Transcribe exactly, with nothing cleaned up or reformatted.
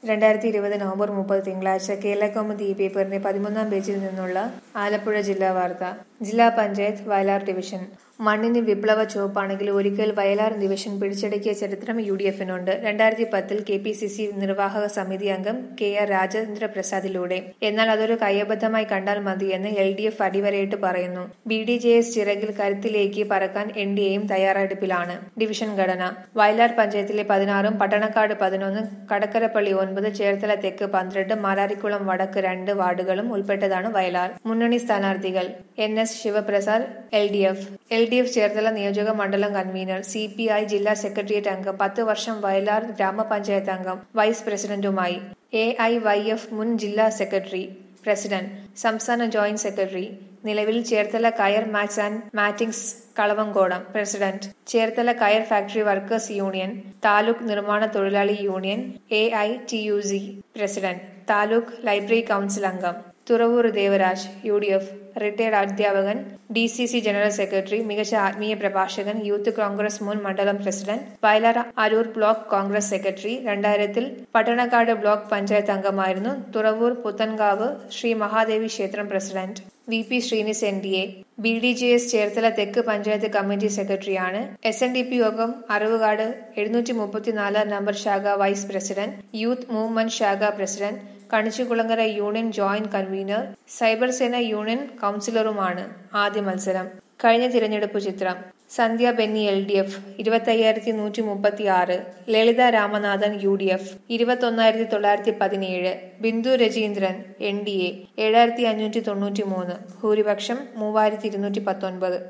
രണ്ടായിരത്തി ഇരുപത് നവംബർ മുപ്പത് തിങ്കളാഴ്ച കേരളകൗമുദി ഈ പേപ്പറിന്റെ പതിമൂന്നാം പേജിൽ നിന്നുള്ള ആലപ്പുഴ ജില്ലാ വാർത്ത. ജില്ലാ പഞ്ചായത്ത് വയലാർ ഡിവിഷൻ. മണ്ണിന് വിപ്ലവ ചുവപ്പാണെങ്കിൽ ഒരിക്കൽ വയലാർ ഡിവിഷൻ പിടിച്ചടക്കിയ ചരിത്രം യു ഡി എഫിനുണ്ട്. രണ്ടായിരത്തി പത്തിൽ കെ പി സി സി നിർവാഹക സമിതി അംഗം കെ ആർ രാജേന്ദ്ര പ്രസാദിലൂടെ. എന്നാൽ അതൊരു കയ്യബദ്ധമായി കണ്ടാൽ മതിയെന്ന് എൽ ഡി എഫ് അടിവരയിട്ട് പറയുന്നു. ബി ഡി ജെ എസ് ചിറകിൽ കരുത്തിലേക്ക് പറക്കാൻ എൻ ഡി എയും തയ്യാറെടുപ്പിലാണ്. ഡിവിഷൻ ഘടന: വയലാർ പഞ്ചായത്തിലെ പതിനാറും പട്ടണക്കാട് പതിനൊന്ന്, കടക്കരപ്പള്ളി ഒൻപത്, ചേർത്തല തെക്ക് പന്ത്രണ്ട്, മാരാരിക്കുളം വടക്ക് രണ്ട് വാർഡുകളും ഉൾപ്പെട്ടതാണ് വയലാർ. മുന്നണി സ്ഥാനാർത്ഥികൾ: N S Sivaprasad L D F. L D F Cherthala നിയോജക മണ്ഡലം കൺവീനർ. സി പി ഐ ജില്ലാ സെക്രട്ടേറിയറ്റ് അംഗം. പത്ത് വർഷം വയലാർ ഗ്രാമപഞ്ചായത്ത് അംഗം, വൈസ് പ്രസിഡന്റുമായി. എ ഐ വൈ എഫ് മുൻ ജില്ലാ സെക്രട്ടറി, പ്രസിഡന്റ്, സംസ്ഥാന ജോയിന്റ് സെക്രട്ടറി. നിലവിൽ ചേർത്തല കയർ match and mattings Kalavancodam, president. Cherthala കയർ ഫാക്ടറി വർക്കേഴ്സ് യൂണിയൻ, താലൂക്ക് നിർമ്മാണ തൊഴിലാളി union, A I T U C, president. Taluk library council അംഗം. Thuravoor Devaraj, U D F, retired അധ്യാപകൻ, D C C general secretary, മികച്ച ആത്മീയ പ്രഭാഷകൻ, യൂത്ത് കോൺഗ്രസ് മുൻ മണ്ഡലം president, Vayalar Aroor block Congress secretary. രണ്ടായിരത്തിൽ പട്ടണക്കാട് ബ്ലോക്ക് പഞ്ചായത്ത് അംഗമായിരുന്നു. തുറവൂർ പുത്തൻകാവ് ശ്രീ മഹാദേവി ക്ഷേത്രം president. V P Srinis N D A. B D J S Cherthala തെക്ക് പഞ്ചായത്ത് കമ്മിറ്റി സെക്രട്ടറിയാണ്. S N D P Yogam Aravukad എഴുന്നൂറ്റി മുപ്പത്തിനാല് നമ്പർ ശാഖ വൈസ് പ്രസിഡന്റ്. യൂത്ത് മൂവ്മെന്റ് ശാഖ president. Kanichukulangara union joint convener. Cyber Sena union കൗൺസിലറുമാണ്. ആദ്യ മത്സരം. കഴിഞ്ഞ തിരഞ്ഞെടുപ്പ് ചിത്രം: Sandhya Benny L D F ഇരുപത്തി അയ്യായിരത്തി നൂറ്റി മുപ്പത്തി ആറ്, Lalitha Ramanathan U D F ഇരുപത്തൊന്നായിരത്തി തൊള്ളായിരത്തി പതിനേഴ്, Bindu Rajeendran N D A ഏഴായിരത്തി അഞ്ഞൂറ്റി തൊണ്ണൂറ്റി മൂന്ന്, ഭൂരിപക്ഷം മൂവായിരത്തി ഇരുന്നൂറ്റി പത്തൊൻപത്.